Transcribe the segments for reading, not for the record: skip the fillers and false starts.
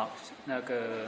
好，那个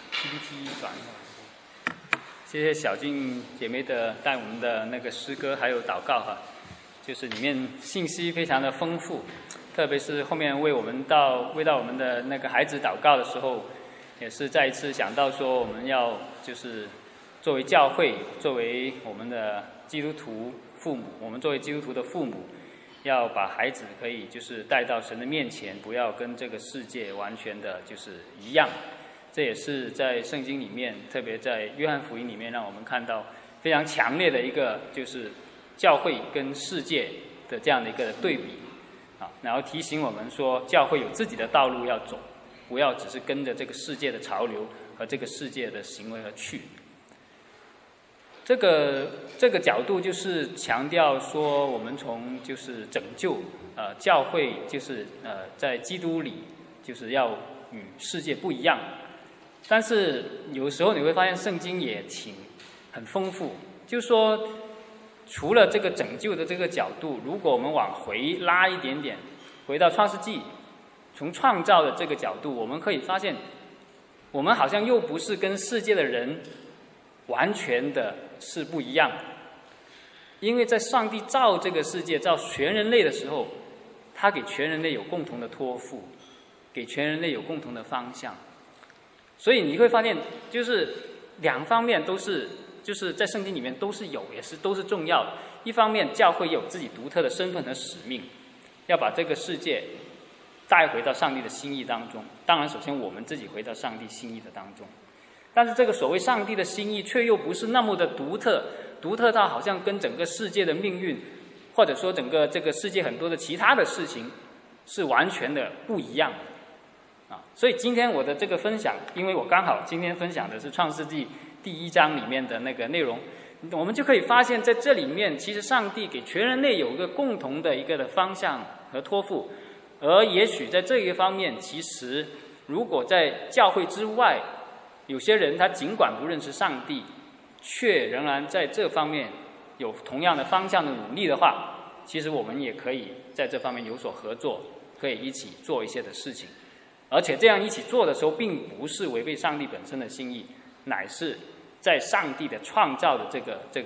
PPT 转一下。谢谢小静姐妹的带我们的那个诗歌还有祷告哈，就是里面信息非常的丰富，特别是后面为我们我们的那个孩子祷告的时候，也是再一次想到说我们要就是作为教会，作为我们的基督徒父母，我们作为基督徒的父母，要把孩子可以就是带到神的面前，不要跟这个世界完全的就是一样。这也是在圣经里面，特别在约翰福音里面，让我们看到非常强烈的一个就是教会跟世界的这样的一个对比啊，然后提醒我们说，教会有自己的道路要走，不要只是跟着这个世界的潮流和这个世界的行为而去。这个角度就是强调说，我们从就是拯救教会就是在基督里就是要与世界不一样。但是有时候你会发现圣经也很丰富，就是说除了这个拯救的这个角度，如果我们往回拉一点点，回到创世纪，从创造的这个角度，我们可以发现我们好像又不是跟世界的人完全的是不一样。因为在上帝造这个世界，造全人类的时候，他给全人类有共同的托付，给全人类有共同的方向。所以你会发现，就是两方面都是，就是在圣经里面都是有，都是重要的。一方面，教会有自己独特的身份和使命，要把这个世界带回到上帝的心意当中。当然，首先我们自己回到上帝心意的当中。但是这个所谓上帝的心意，却又不是那么的独特到好像跟整个世界的命运，或者说整个这个世界很多的其他的事情是完全的不一样的。所以今天我的这个分享，因为我刚好今天分享的是创世纪第1章里面的那个内容，我们就可以发现在这里面，其实上帝给全人类有一个共同的一个的方向和托付，而也许在这一方面，其实如果在教会之外，有些人他尽管不认识上帝，却仍然在这方面有同样的方向的努力的话，其实我们也可以在这方面有所合作，可以一起做一些的事情。而且这样一起做的时候，并不是违背上帝本身的心意，乃是在上帝的创造的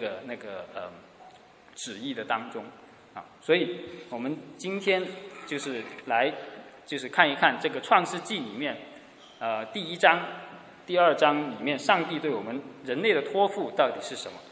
旨意的当中啊。所以我们今天就是来看一看这个创世纪里面第1章、第2章里面上帝对我们人类的托付到底是什么。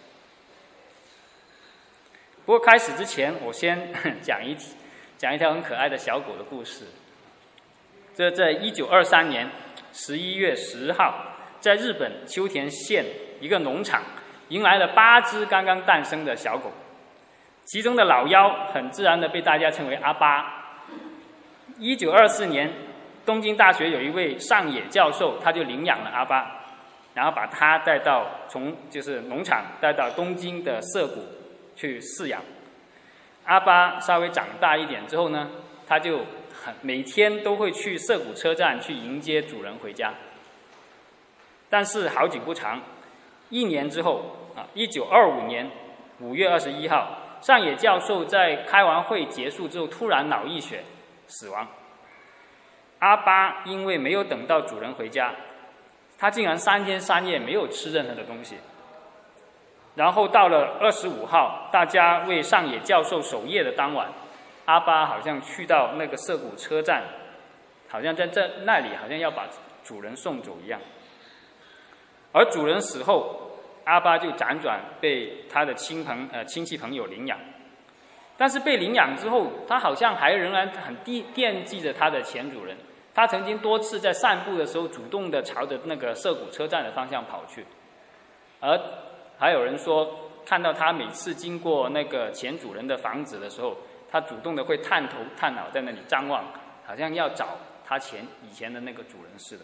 不过开始之前，我先讲一条很可爱的小狗的故事。这在1923年11月10号，在日本秋田县一个农场，迎来了8只刚刚诞生的小狗，其中的老幺很自然的被大家称为阿巴。1924年，东京大学有一位上野教授，他就领养了阿巴，然后把他从农场带到东京的涩谷去饲养。阿巴稍微长大一点之后呢，他就每天都会去涩谷车站去迎接主人回家。但是好景不长，1年之后1925年5月21号，上野教授在开完会结束之后突然脑溢血死亡。阿巴因为没有等到主人回家，他竟然3天3夜没有吃任何的东西。然后到了25号，大家为上野教授守夜的当晚，阿巴好像去到那个涩谷车站，好像在那里好像要把主人送走一样。而主人死后，阿巴就辗转被他的亲戚朋友领养。但是被领养之后，他好像还仍然很惦记着他的前主人。他曾经多次在散步的时候，主动的朝着那个涩谷车站的方向跑去。而还有人说，看到他每次经过那个前主人的房子的时候，他主动的会探头探脑在那里张望，好像要找他以前的那个主人似的。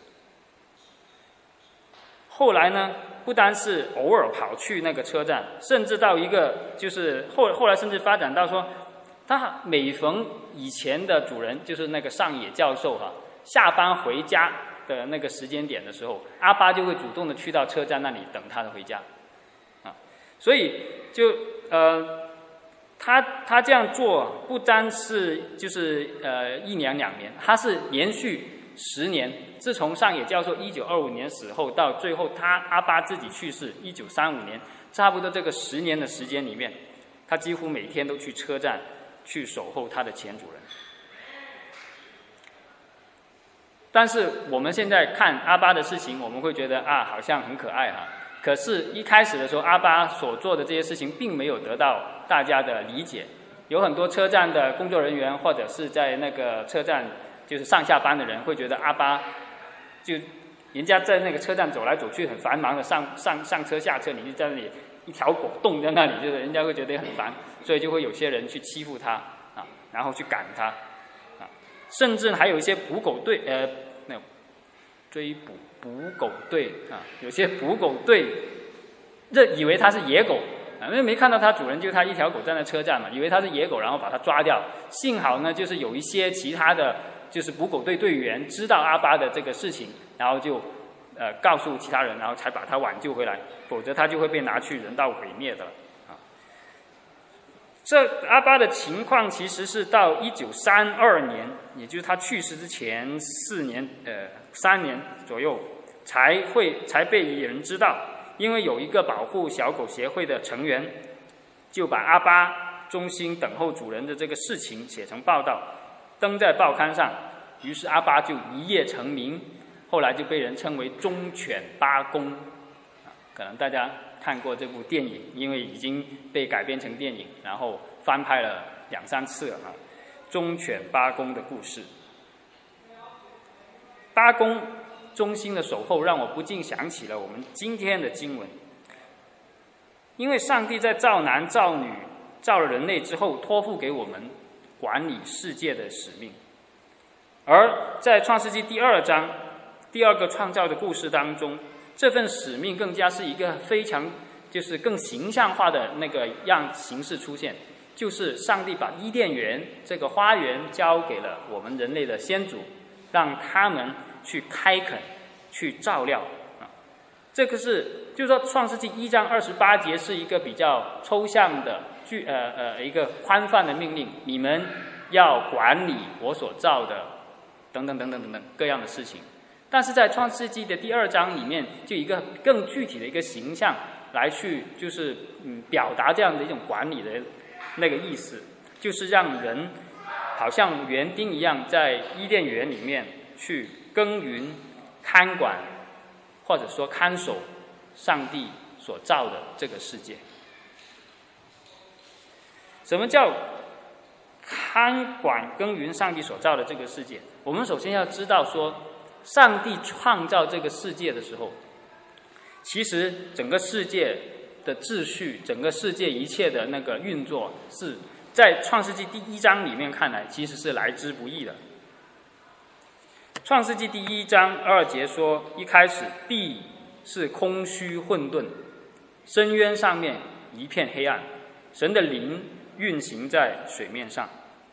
后来呢，不单是偶尔跑去那个车站，甚至到一个后来甚至发展到说，他每逢以前的主人就是那个上野教授下班回家的那个时间点的时候，阿巴就会主动的去到车站那里等他的回家所以他这样做不单是1年2年，他是连续 10年。自从上野教授1925年死后，到最后阿巴自己去世1935年，差不多这个10年的时间里面，他几乎每天都去车站去守候他的前主人。但是我们现在看阿巴的事情，我们会觉得啊，好像很可爱哈。可是，一开始的时候，阿巴所做的这些事情并没有得到大家的理解。有很多车站的工作人员，或者是在那个车站就是上下班的人，会觉得阿巴就人家在那个车站走来走去很繁忙的上车下车，你就在那里一条狗冻在那里，就是人家会觉得很烦，所以就会有些人去欺负他啊，然后去赶他啊，甚至还有一些捕狗队那种追捕狗队啊，有些捕狗队以为他是野狗。因为没看到他主人，就他一条狗站在车站嘛，以为他是野狗，然后把他抓掉。幸好呢，就是有一些其他的就是捕狗队队员知道阿巴的这个事情，然后就告诉其他人，然后才把他挽救回来，否则他就会被拿去人道毁灭的了啊。这阿巴的情况其实是到1932年，也就是他去世之前3年左右，才被人知道。因为有一个保护小狗协会的成员，就把阿巴衷心等候主人的这个事情写成报道，登在报刊上，于是阿巴就一夜成名，后来就被人称为忠犬八公。可能大家看过这部电影，因为已经被改编成电影，然后翻拍了2、3次了啊。忠犬八公的故事，八公忠心的守候，让我不禁想起了我们今天的经文。因为上帝在造男造女造了人类之后，托付给我们管理世界的使命。而在创世纪第2章第2个创造的故事当中，这份使命更加是一个非常就是更形象化的那个形式出现，就是上帝把伊甸园这个花园交给了我们人类的先祖，让他们去开垦，去照料啊。这个就是说，创世纪1章28节是一个比较抽象的一个宽泛的命令，你们要管理我所造的等等等等等等各样的事情。但是在创世纪的第2章里面，就一个更具体的一个形象来去就是表达这样的一种管理的那个意思，就是让人好像园丁一样，在伊甸园里面去耕耘、看管，或者说看守上帝所造的这个世界。什么叫看管耕耘上帝所造的这个世界？我们首先要知道说，上帝创造这个世界的时候，其实整个世界的秩序，整个世界一切的那个运作，是在创世纪第1章里面看来，其实是来之不易的。创世纪第1章2节说，一开始地是空虚混沌，深渊上面一片黑暗，神的灵运行在水面上。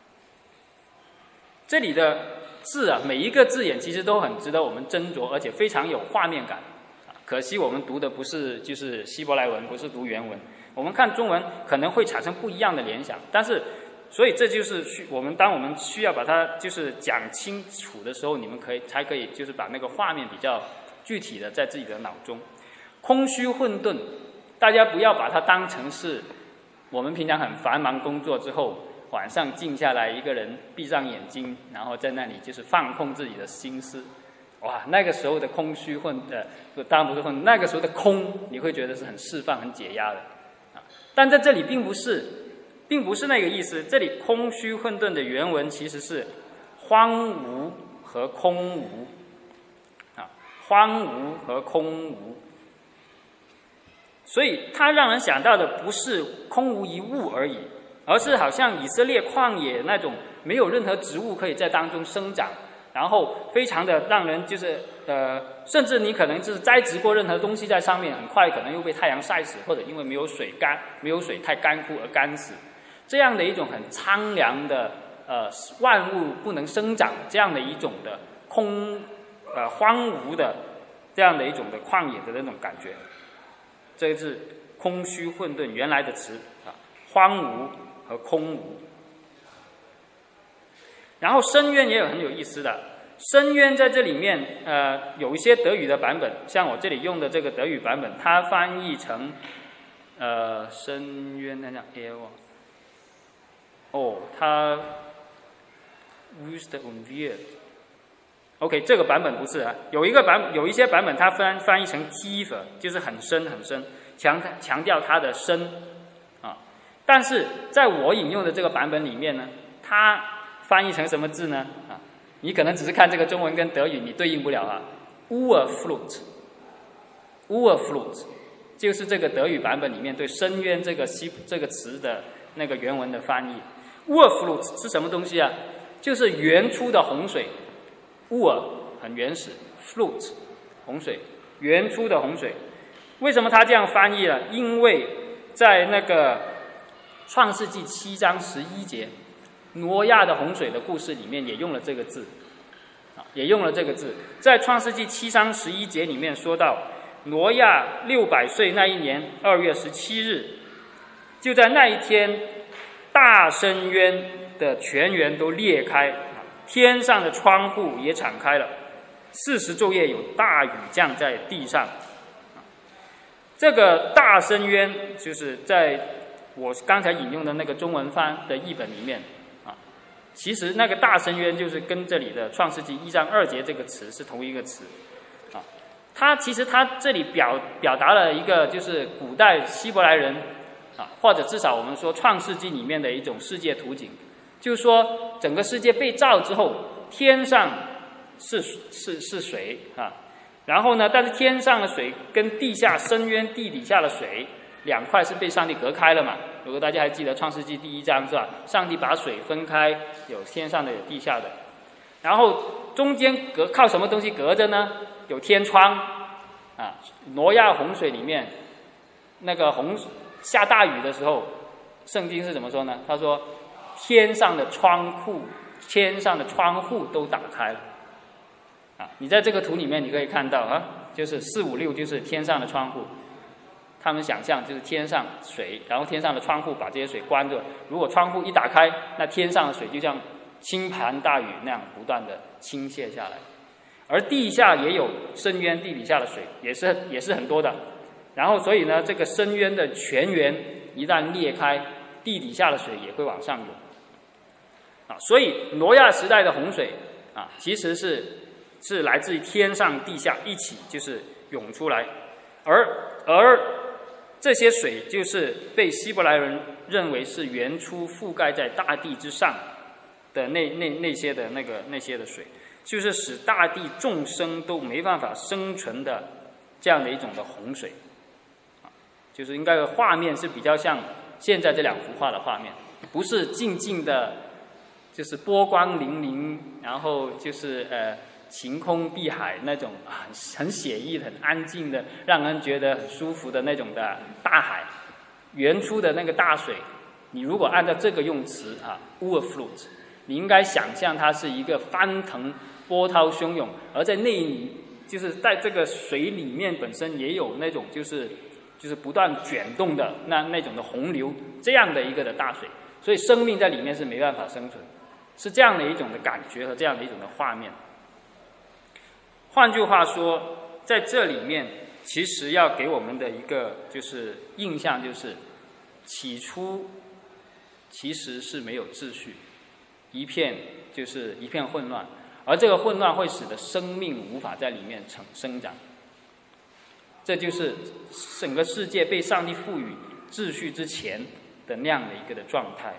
这里的字啊，每一个字眼其实都很值得我们斟酌，而且非常有画面感。可惜我们读的不是就是希伯来文，不是读原文，我们看中文可能会产生不一样的联想。但是，所以这就是当我们需要把它就是讲清楚的时候，你们才可以就是把那个画面比较具体的在自己的脑中。空虚混沌，大家不要把它当成是我们平常很繁忙工作之后，晚上静下来，一个人闭上眼睛，然后在那里就是放空自己的心思。哇，那个时候的空虚当然不是混，那个时候的空，你会觉得是很释放、很解压的啊。但在这里并不是那个意思。这里空虚混沌的原文其实是荒芜和空无啊，荒芜和空无。所以它让人想到的不是空无一物而已，而是好像以色列旷野那种没有任何植物可以在当中生长，然后非常的让人就是甚至你可能就是栽植过任何东西在上面，很快可能又被太阳晒死，或者因为没有水太干枯而干死。这样的一种很苍凉的万物不能生长这样的一种的荒芜的这样的一种的旷野的那种感觉。这个是空虚混沌原来的词啊，荒芜和空无。然后深渊也有很有意思的， 深渊在这里面，有一些德语的版本，像我这里用的这个德语版本，它翻译成深渊，那叫 air， 它 wüste und weit。OK， 这个版本不是啊，有一些版本它翻译成 tiefer， 就是很深很深，强调它的深啊。但是在我引用的这个版本里面呢，它翻译成什么字呢？啊，你可能只是看这个中文跟德语你对应不了啊。Urflut 就是这个德语版本里面对深渊这个词的那个原文的翻译。Urflut 是什么东西啊？就是原初的洪水。Ur 很原始 ，Flut 洪水，原初的洪水。为什么他这样翻译呢？因为在那个创世纪7章11节，挪亚的洪水的故事里面也用了这个字，在创世纪7章11节里面说到，挪亚600岁那一年2月17日，就在那一天，大深渊的泉源都裂开，天上的窗户也敞开了，40昼夜有大雨降在地上。这个大深渊就是在我刚才引用的那个中文翻的译本里面啊，其实那个大深渊就是跟这里的创世纪1章2节这个词是同一个词啊。它这里表达了一个就是古代希伯来人啊，或者至少我们说创世纪里面的一种世界图景，就是说整个世界被造之后，天上是水啊。然后呢，但是天上的水跟地下深渊地底下的水两块是被上帝隔开了嘛？如果大家还记得创世纪第1章是吧？上帝把水分开，有天上的有地下的，然后中间靠什么东西隔着呢？有天窗啊。挪亚洪水里面那个下大雨的时候，圣经是怎么说呢？他说天上的窗户都打开了。你在这个图里面你可以看到啊，就是456就是天上的窗户，他们想象就是天上水，然后天上的窗户把这些水关着，如果窗户一打开，那天上的水就像倾盆大雨那样不断的倾泻下来，而地下也有深渊，地底下的水也是很多的，然后所以呢，这个深渊的泉源一旦裂开，地底下的水也会往上涌啊，所以挪亚时代的洪水啊，其实是来自于天上地下一起就是涌出来，而这些水就是被希伯来人认为是原初覆盖在大地之上的那些的水，就是使大地众生都没办法生存的这样的一种的洪水，就是应该画面是比较像现在这2幅画的画面，不是静静的，就是波光粼粼，然后就是晴空碧海那种很写意很安静的让人觉得很舒服的那种的大海，原初的那个大水，你如果按照这个用词Urflut， 你应该想象它是一个翻腾波涛汹涌，而在就是在这个水里面本身也有那种就是不断卷动的那种的洪流，这样的一个的大水，所以生命在里面是没办法生存，是这样的一种的感觉和这样的一种的画面。换句话说，在这里面其实要给我们的一个就是印象，就是起初其实是没有秩序，一片混乱，而这个混乱会使得生命无法在里面生长，这就是整个世界被上帝赋予秩序之前的那样的一个的状态。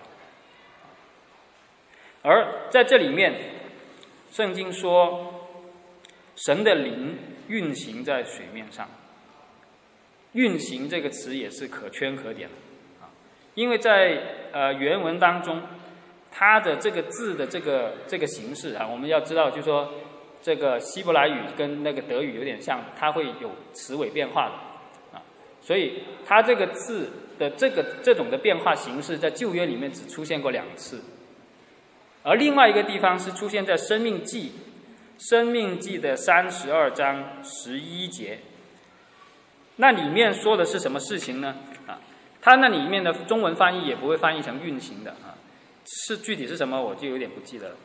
而在这里面，圣经说神的灵运行在水面上，运行这个词也是可圈可点的因为在原文当中，它的这个字的这个形式我们要知道，就是说这个希伯来语跟那个德语有点像，它会有词尾变化的所以它这个字的这种的变化形式，在旧约里面只出现过2次，而另外一个地方是出现在申命记的32章11节，那里面说的是什么事情呢？它那里面的中文翻译也不会翻译成运行的是具体是什么我就有点不记得了。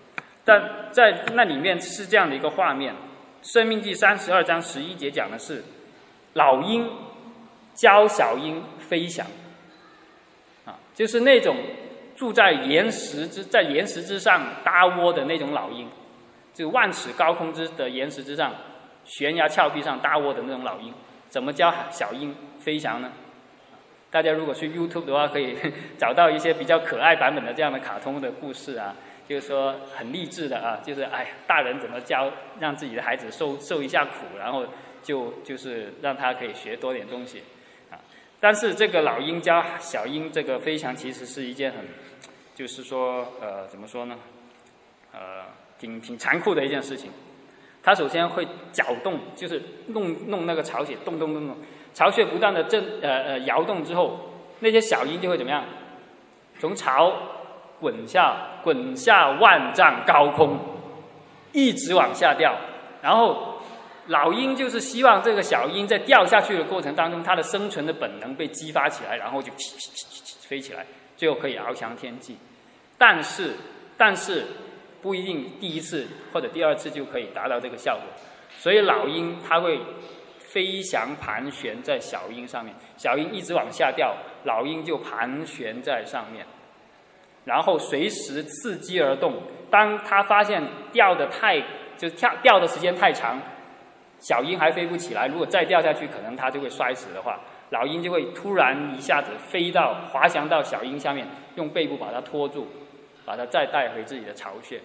但在那里面是这样的一个画面，《申命记》32章11节讲的是老鹰教小鹰飞翔，就是那种住在岩石之上搭窝的那种老鹰，就万尺高空的岩石之上，悬崖峭壁上搭窝的那种老鹰，怎么教小鹰飞翔呢？大家如果去 YouTube 的话，可以找到一些比较可爱版本的这样的卡通的故事啊，就是说很励志的啊，就是大人怎么教让自己的孩子受一下苦，然后就是让他可以学多点东西啊。但是这个老鹰教小鹰这个飞翔，其实是一件就是说怎么说呢？挺残酷的一件事情。它首先会搅动，就是弄那个巢穴，动，巢穴不断的摇动之后，那些小鹰就会怎么样？从巢滚下万丈高空，一直往下掉。然后老鹰就是希望这个小鹰在掉下去的过程当中，它的生存的本能被激发起来，然后就飞起来，最后可以翱翔天际。但是不一定第一次或者第二次就可以达到这个效果，所以老鹰它会飞翔盘旋在小鹰上面，小鹰一直往下掉，老鹰就盘旋在上面，然后随时伺机而动。当它发现掉的时间太长，小鹰还飞不起来，如果再掉下去可能它就会摔死的话，老鹰就会突然一下子滑翔到小鹰下面，用背部把它拖住，把它再带回自己的巢穴，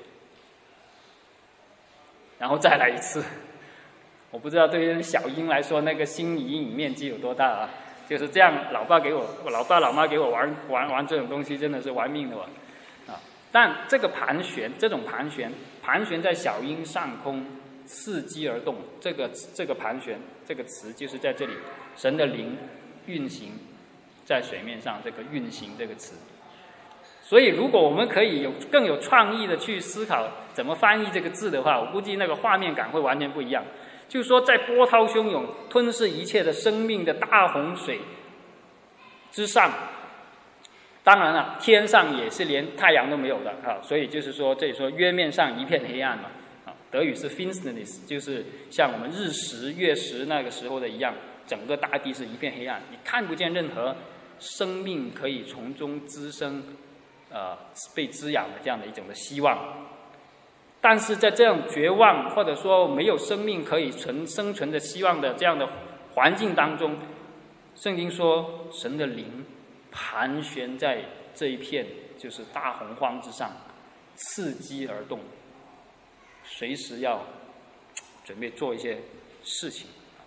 然后再来一次。我不知道对于小鹰来说那个心理阴影面积有多大啊！就是这样，老爸老妈给我玩这种东西，真的是玩命的啊！但这种盘旋在小鹰上空，伺机而动，这个盘旋这个词就是在这里，神的灵运行在水面上，这个运行这个词。所以如果我们可以更有创意的去思考怎么翻译这个字的话，我估计那个画面感会完全不一样。就是说在波涛汹涌吞噬一切的生命的大洪水之上，当然了，天上也是连太阳都没有的啊，所以就是说这里说月面上一片黑暗嘛，啊，德语是 Finsternis， 就是像我们日食月食那个时候的一样，整个大地是一片黑暗，你看不见任何生命可以从中滋生被滋养的这样的一种的希望。但是在这样绝望或者说没有生命可以生存的希望的这样的环境当中，圣经说神的灵盘旋在这一片就是大洪荒之上，伺机而动，随时要准备做一些事情。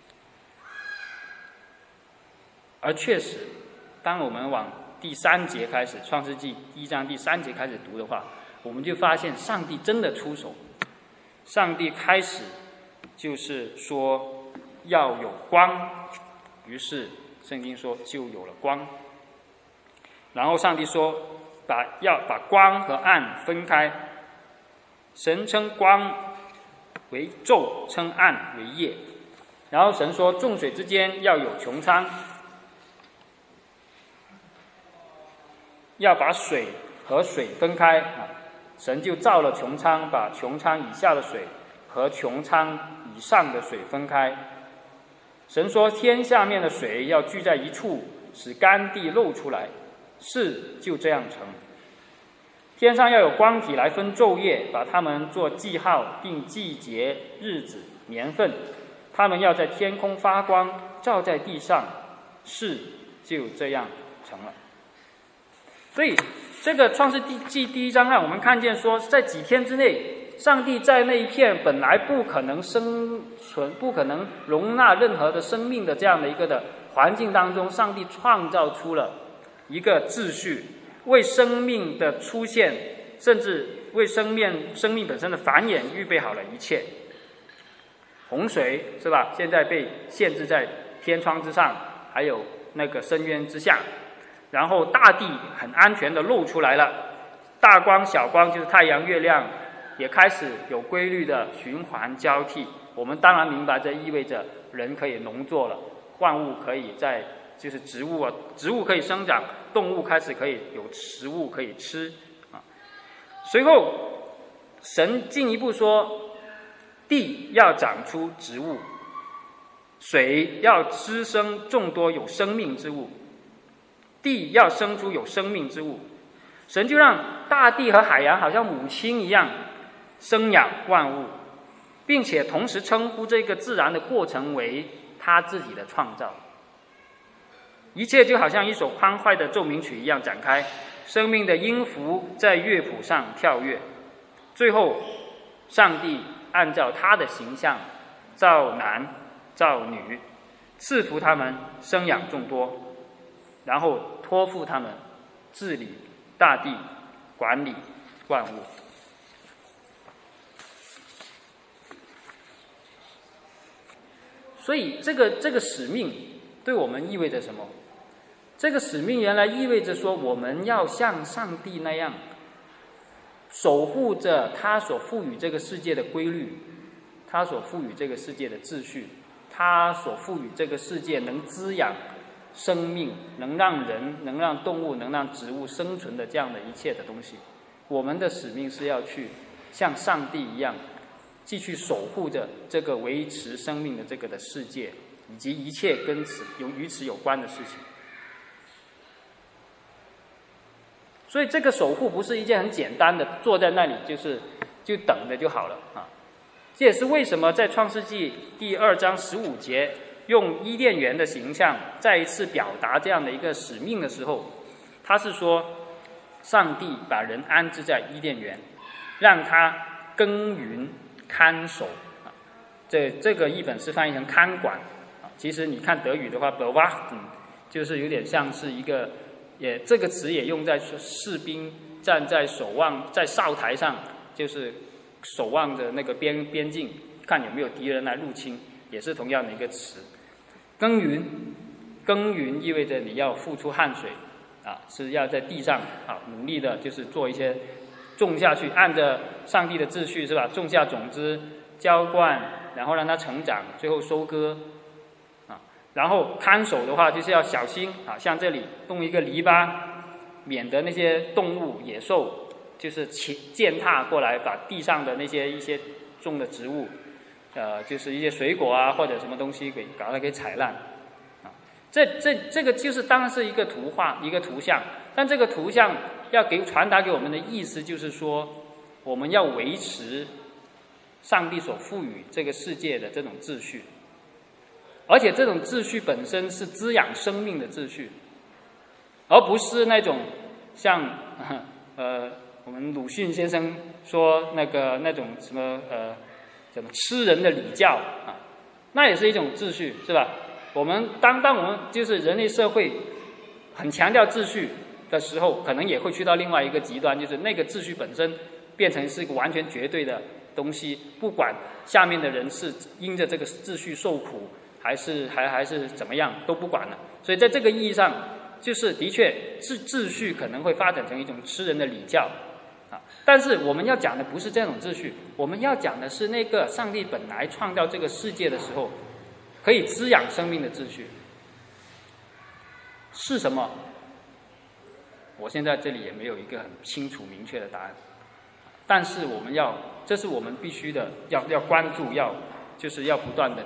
而确实当我们往第3节开始，创世纪1章第3节开始读的话，我们就发现上帝真的出手，上帝开始就是说要有光，于是圣经说就有了光。然后上帝说要把光和暗分开，神称光为昼，称暗为夜。然后神说众水之间要有穹苍，要把水和水分开啊。神就造了穹苍，把穹苍以下的水和穹苍以上的水分开。神说天下面的水要聚在一处，使干地露出来，事就这样成。天上要有光体来分昼夜，把它们做记号，定季节、日子、年份，它们要在天空发光，照在地上，事就这样成了。所以这个创世纪第1章让我们看见说，在几天之内，上帝在那一片本来不可能生存、不可能容纳任何的生命的这样的一个的环境当中，上帝创造出了一个秩序，为生命的出现，甚至为生命本身的繁衍预备好了一切。洪水是吧？现在被限制在天窗之上，还有那个深渊之下。然后大地很安全的露出来了，大光小光就是太阳月亮也开始有规律的循环交替。我们当然明白这意味着人可以农作了，万物可以就是植物可以生长，动物开始可以有食物可以吃啊。随后神进一步说，地要长出植物，水要滋生众多有生命之物，地要生出有生命之物。神就让大地和海洋好像母亲一样生养万物，并且同时称呼这个自然的过程为他自己的创造。一切就好像一首欢快的奏鸣曲一样展开，生命的音符在乐谱上跳跃。最后，上帝按照他的形象造男造女，赐福他们生养众多，然后托付他们治理大地，管理万物。所以这个使命对我们意味着什么？这个使命原来意味着说，我们要像上帝那样守护着他所赋予这个世界的规律，他所赋予这个世界的秩序，他所赋予这个世界能滋养生命，能让人、能让动物、能让植物生存的这样的一切的东西。我们的使命是要去像上帝一样，继续守护着这个维持生命的这个的世界，以及一切跟与此有关的事情。所以这个守护不是一件很简单的坐在那里就等着就好了啊。这也是为什么在创世纪第2章15节用伊甸园的形象再一次表达这样的一个使命的时候，他是说上帝把人安置在伊甸园，让他耕耘看守啊。这个译本是翻译成看管啊，其实你看德语的话 bewachten 就是有点像是一个这个词也用在士兵站在守望在哨台上，就是守望着那个边境，看有没有敌人来入侵，也是同样的一个词。耕耘意味着你要付出汗水啊，是要在地上啊努力的，就是做一些种下去，按着上帝的秩序是吧？种下种子，浇灌，然后让它成长，最后收割啊。然后看守的话，就是要小心啊，像这里弄一个篱笆，免得那些动物野兽就是践踏过来，把地上的一些种的植物，就是一些水果啊或者什么东西搞它给踩烂啊。这个就是当然是一个图画一个图像，但这个图像要传达给我们的意思就是说，我们要维持上帝所赋予这个世界的这种秩序，而且这种秩序本身是滋养生命的秩序，而不是那种像我们鲁迅先生说那种什么吃人的礼教啊，那也是一种秩序是吧？我们当我们就是人类社会很强调秩序的时候，可能也会去到另外一个极端，就是那个秩序本身变成是一个完全绝对的东西，不管下面的人是因着这个秩序受苦，还是怎么样都不管了。所以在这个意义上，就是的确秩序可能会发展成一种吃人的礼教啊。但是我们要讲的不是这种秩序，我们要讲的是那个上帝本来创造这个世界的时候，可以滋养生命的秩序是什么？我现在这里也没有一个很清楚明确的答案，但是这是我们必须的，要关注，就是要不断的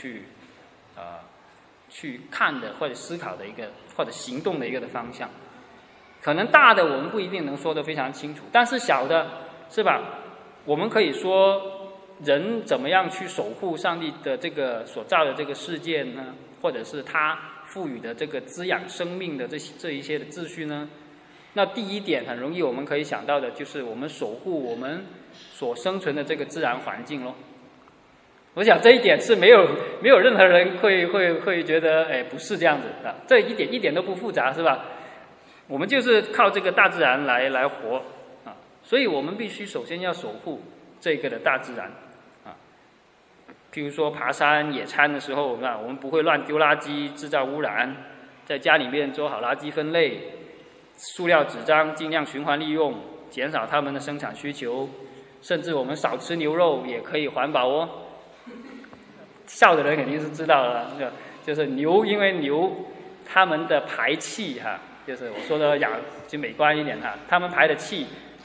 去看的或者思考的一个或者行动的一个的方向。可能大的我们不一定能说得非常清楚，但是小的是吧？我们可以说人怎么样去守护上帝的这个所造的这个世界呢？或者是他赋予的这个滋养生命的这一些的秩序呢？那第一点很容易我们可以想到的就是我们守护我们所生存的这个自然环境咯。我想这一点是没有任何人会觉得不是这样子的，这一点都不复杂是吧？我们就是靠这个大自然来活啊，所以我们必须首先要守护这个的大自然啊。譬如说爬山野餐的时候，我们不会乱丢垃圾制造污染，在家里面做好垃圾分类，塑料纸张尽量循环利用，减少它们的生产需求，甚至我们少吃牛肉也可以环保哦。笑的人肯定是知道了，就是牛，因为牛它们的排气就是我说的就美观一点它们排的气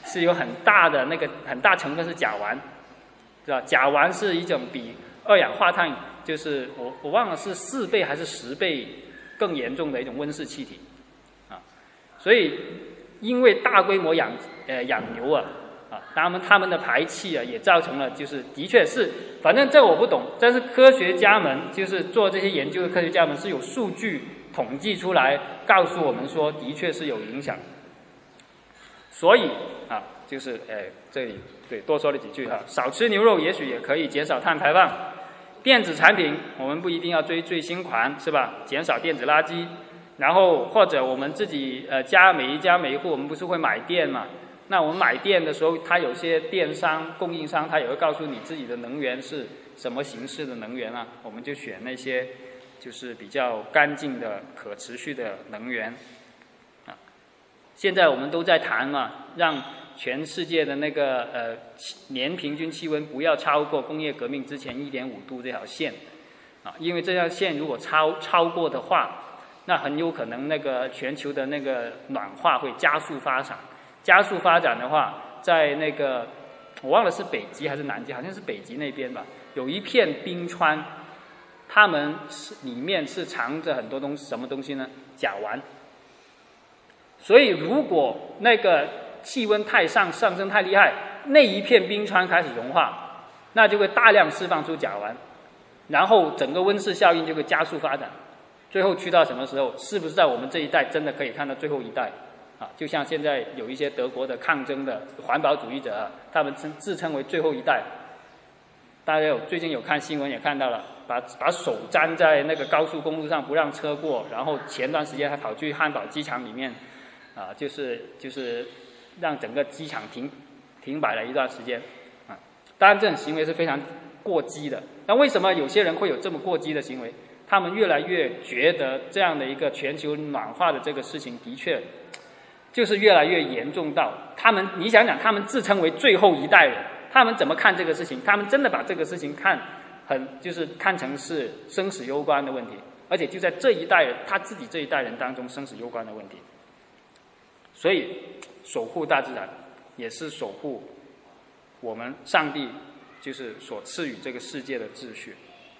是有很大成分是甲烷，是吧？甲烷是一种比二氧化碳就是我忘了是4倍还是10倍更严重的一种温室气体啊。所以因为大规模养牛啊，他们的排气啊也造成了就是的确是，反正这我不懂，但是科学家们就是做这些研究的科学家们是有数据统计出来告诉我们说的确是有影响。所以啊，就是这里对多说了几句哈，少吃牛肉也许也可以减少碳排放。电子产品我们不一定要追最新款，是吧？减少电子垃圾，然后或者我们自己每一家每一户我们不是会买电嘛？那我们买电的时候，它有些电商供应商他也会告诉你自己的能源是什么形式的能源啊，我们就选那些就是比较干净的可持续的能源。现在我们都在谈嘛，让全世界的那个年平均气温不要超过工业革命之前1.5度这条线啊，因为这条线如果超过的话，那很有可能那个全球的那个暖化会加速发展。加速发展的话，在那个我忘了是北极还是南极，好像是北极那边吧，有一片冰川，它们里面是藏着很多东西，什么东西呢？甲烷。所以如果那个气温上升太厉害，那一片冰川开始融化，那就会大量释放出甲烷，然后整个温室效应就会加速发展，最后去到什么时候？是不是在我们这一代真的可以看到最后一代啊？就像现在有一些德国的抗争的环保主义者啊，他们自称为最后一代。大家最近有看新闻也看到了，把手粘在那个高速公路上不让车过，然后前段时间还跑去汉堡机场里面就是让整个机场停摆了一段时间啊。当然这种行为是非常过激的。那为什么有些人会有这么过激的行为？他们越来越觉得这样的一个全球暖化的这个事情的确就是越来越严重到你想想，他们自称为最后一代人，他们怎么看这个事情？他们真的把这个事情就是看成是生死攸关的问题，而且就在这一代人他自己这一代人当中生死攸关的问题。所以守护大自然也是守护我们上帝就是所赐予这个世界的秩序。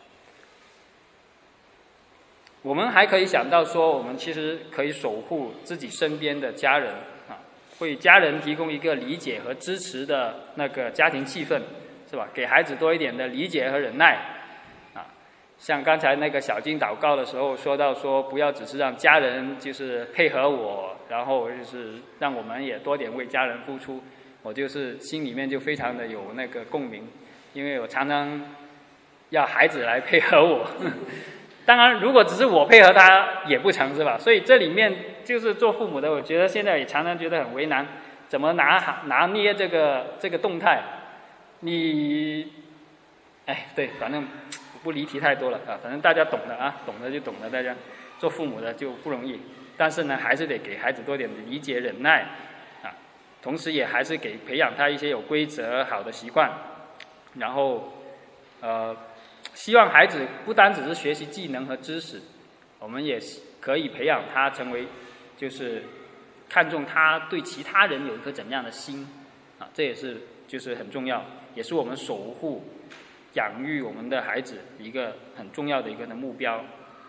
我们还可以想到说，我们其实可以守护自己身边的家人啊，为家人提供一个理解和支持的那个家庭气氛，是吧？给孩子多一点的理解和忍耐啊。像刚才那个小金祷告的时候说到说，不要只是让家人就是配合我，然后就是让我们也多点为家人付出。我就是心里面就非常的有那个共鸣，因为我常常要孩子来配合我。当然如果只是我配合他也不成，是吧？所以这里面就是做父母的，我觉得现在也常常觉得很为难，怎么拿捏这个动态。对，反正不离题太多了啊，反正大家懂的啊，懂的就懂的，大家做父母的就不容易，但是呢还是得给孩子多点理解忍耐啊，同时也还是培养他一些有规则好的习惯，然后希望孩子不单只是学习技能和知识，我们也可以培养他成为就是看重他对其他人有一颗怎样的心啊，这也是就是很重要，也是我们守护养育我们的孩子一个很重要的一个目标。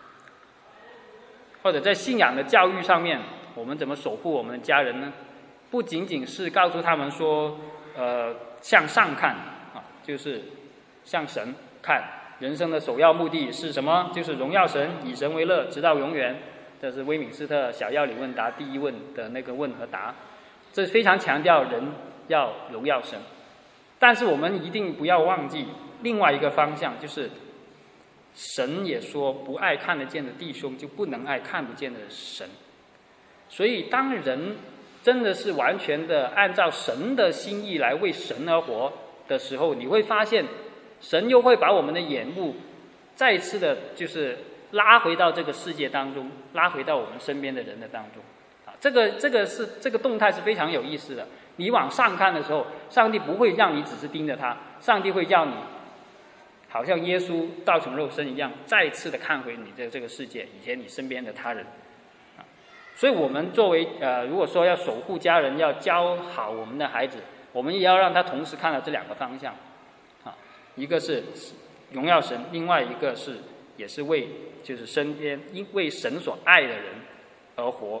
或者在信仰的教育上面，我们怎么守护我们的家人呢？不仅仅是告诉他们说向上看啊，就是向神看，人生的首要目的是什么？就是荣耀神，以神为乐，直到永远。这是威敏斯特小要理问答第一问的那个问和答，这非常强调人要荣耀神。但是我们一定不要忘记另外一个方向，就是神也说不爱看得见的弟兄就不能爱看不见的神。所以当人真的是完全的按照神的心意来为神而活的时候，你会发现神又会把我们的眼目再一次的就是拉回到这个世界当中，拉回到我们身边的人的当中啊，这个动态是非常有意思的。你往上看的时候，上帝不会让你只是盯着他，上帝会叫你好像耶稣道成肉身一样，再次的看回你的这个世界，以前你身边的他人啊。 所以我们作为如果说要守护家人，要教好我们的孩子，我们也要让他同时看到这两个方向，一个是荣耀神，另外一个是也是为就是身边为神所爱的人而活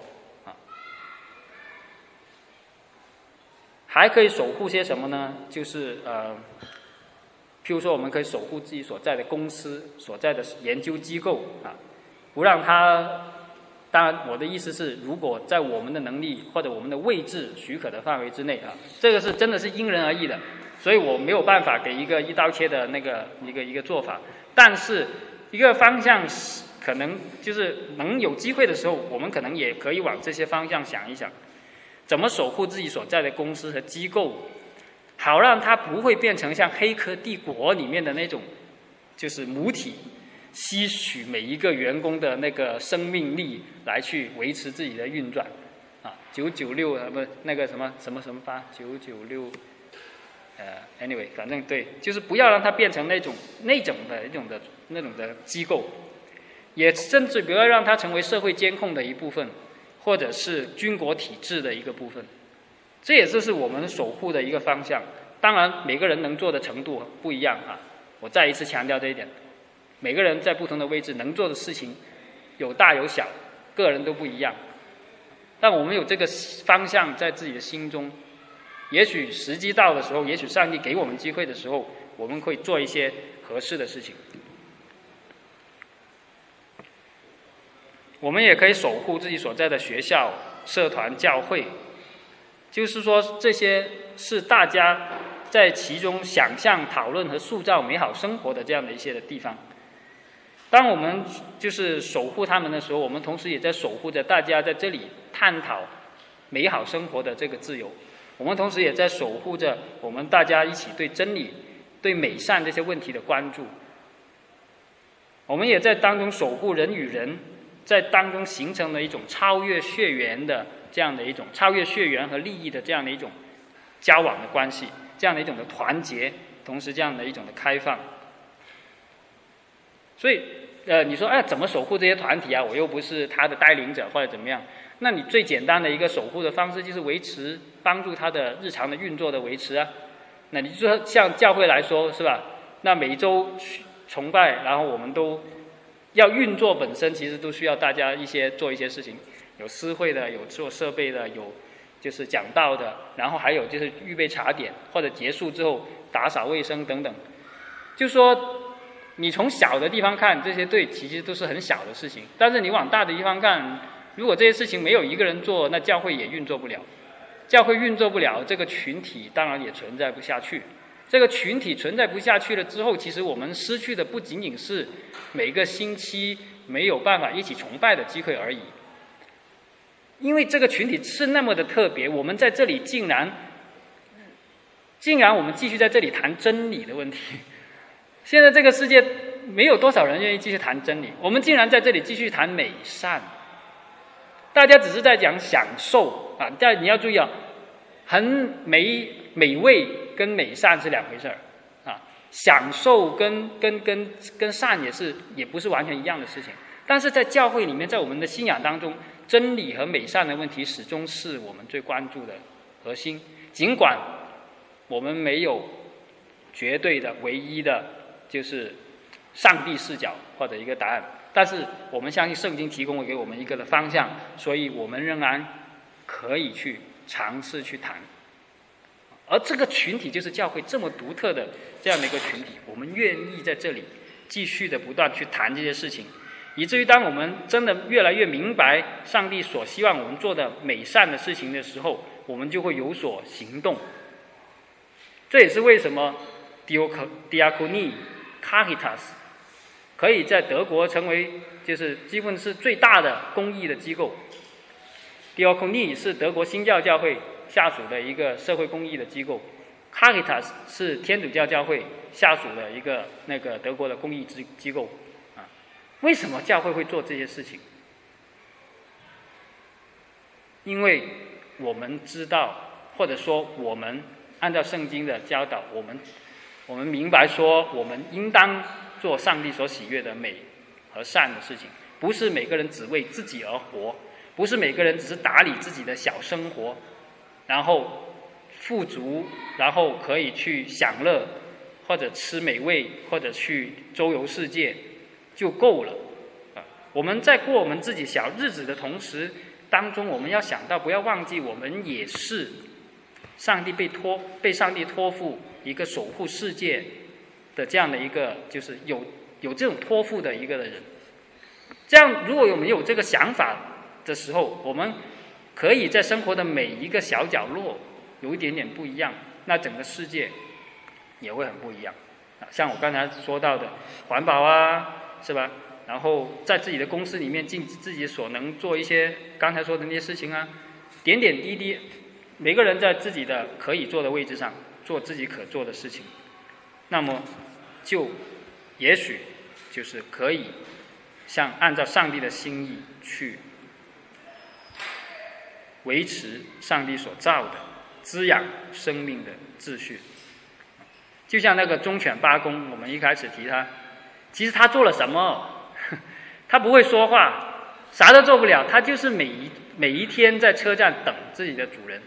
还可以守护些什么呢？就是譬如说我们可以守护自己所在的公司、所在的研究机构不让它。当然，我的意思是，如果在我们的能力或者我们的位置许可的范围之内这个是真的是因人而异的，所以我没有办法给一个一刀切的那个一个做法。但是一个方向可能就是能有机会的时候，我们可能也可以往这些方向想一想，怎么守护自己所在的公司和机构，好让它不会变成像《黑客帝国》里面的那种，就是母体。吸取每一个员工的那个生命力来去维持自己的运转，996不那个什么发996，anyway 反正对，就是不要让它变成那种的机构，也甚至不要让它成为社会监控的一部分，或者是军国体制的一个部分，这也就是我们守护的一个方向。当然，每个人能做的程度不一样我再一次强调这一点。每个人在不同的位置能做的事情有大有小，个人都不一样。但我们有这个方向在自己的心中，也许时机到的时候，也许上帝给我们机会的时候，我们会做一些合适的事情。我们也可以守护自己所在的学校、社团、教会，就是说这些是大家在其中想象、讨论和塑造美好生活的这样的一些的地方。当我们就是守护他们的时候，我们同时也在守护着大家在这里探讨美好生活的这个自由。我们同时也在守护着我们大家一起对真理、对美善这些问题的关注。我们也在当中守护人与人在当中形成了一种超越血缘的这样的一种超越血缘和利益的这样的一种交往的关系，这样的一种的团结，同时这样的一种的开放。所以你说怎么守护这些团体我又不是他的带领者或者怎么样，那你最简单的一个守护的方式就是帮助他的日常的运作的维持那你说像教会来说是吧，那每一周崇拜，然后我们都要运作本身其实都需要大家做一些事情，有私会的，有做设备的，有就是讲道的，然后还有就是预备茶点，或者结束之后打扫卫生等等。就说你从小的地方看，这些其实都是很小的事情，但是你往大的地方看，如果这些事情没有一个人做，那教会也运作不了。教会运作不了，这个群体当然也存在不下去。这个群体存在不下去了之后，其实我们失去的不仅仅是每个星期没有办法一起崇拜的机会而已。因为这个群体是那么的特别，我们在这里竟然我们继续在这里谈真理的问题。现在这个世界没有多少人愿意继续谈真理，我们竟然在这里继续谈美善。大家只是在讲享受但你要注意很美味跟美善是两回事享受跟善也不是完全一样的事情。但是在教会里面，在我们的信仰当中，真理和美善的问题始终是我们最关注的核心。尽管我们没有绝对的唯一的就是上帝视角或者一个答案，但是我们相信圣经提供给我们一个的方向，所以我们仍然可以去尝试去谈。而这个群体就是教会这么独特的这样的一个群体，我们愿意在这里继续的不断去谈这些事情，以至于当我们真的越来越明白上帝所希望我们做的美善的事情的时候，我们就会有所行动。这也是为什么 Diakonie Caritas 可以在德国成为就是基本是最大的公益的机构。Diakonie 是德国新教教会下属的一个社会公益的机构， Caritas 是天主教教会下属的一个那个德国的公益机构为什么教会会做这些事情？因为我们知道，或者说我们按照圣经的教导，我们明白说，我们应当做上帝所喜悦的美和善的事情，不是每个人只为自己而活， 不是每个人只是打理自己的小生活，然后富足，然后可以去享乐，或者吃美味，或者去周游世界就够了。我们在过我们自己小日子的同时当中，我们要想到，不要忘记我们也是上帝被上帝托付一个守护世界的这样的一个，就是有这种托付的一个人。这样如果我们有这个想法的时候，我们可以在生活的每一个小角落有一点点不一样，那整个世界也会很不一样。像我刚才说到的环保啊，是吧？然后在自己的公司里面尽自己所能做一些刚才说的那些事情啊，点点滴滴，每个人在自己的可以做的位置上做自己可做的事情，那么就也许就是可以像按照上帝的心意去维持上帝所造的滋养生命的秩序。就像那个忠犬八公，我们一开始提他，其实他做了什么？他不会说话，啥都做不了，他就是每一天在车站等自己的主人。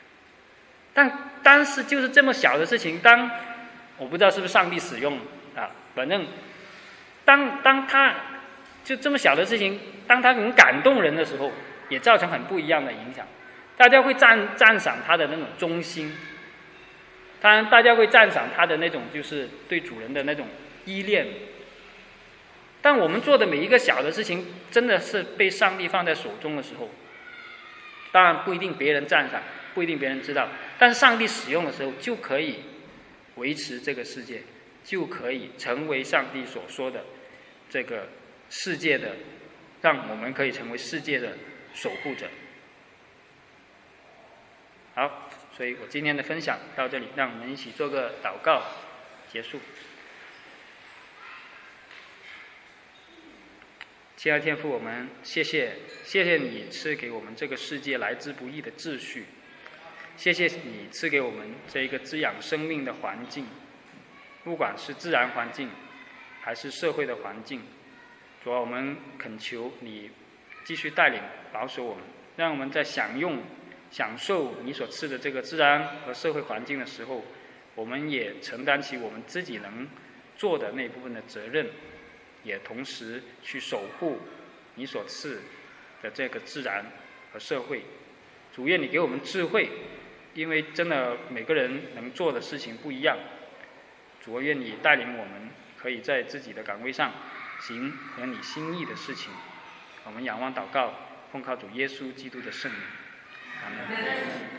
但是就是这么小的事情，我不知道是不是上帝使用啊，反正当他就这么小的事情，当他很感动人的时候，也造成很不一样的影响。大家会赞赏他的那种忠心，当然大家会赞赏他的那种就是对主人的那种依恋。但我们做的每一个小的事情，真的是被上帝放在手中的时候，当然不一定别人赞赏，不一定别人知道，但是上帝使用的时候，就可以维持这个世界，就可以成为上帝所说的这个世界的，让我们可以成为世界的守护者。好，所以我今天的分享到这里，让我们一起做个祷告结束。亲爱的天父，我们谢谢你赐给我们这个世界来之不易的秩序，谢谢你赐给我们这一个滋养生命的环境，不管是自然环境还是社会的环境。主啊，我们恳求你继续带领保守我们，让我们在享受你所赐的这个自然和社会环境的时候，我们也承担起我们自己能做的那部分的责任，也同时去守护你所赐的这个自然和社会。主，愿你给我们智慧，因为真的每个人能做的事情不一样。主，愿你带领我们可以在自己的岗位上行合你心意的事情。我们仰望祷告，奉靠主耶稣基督的圣名，阿门。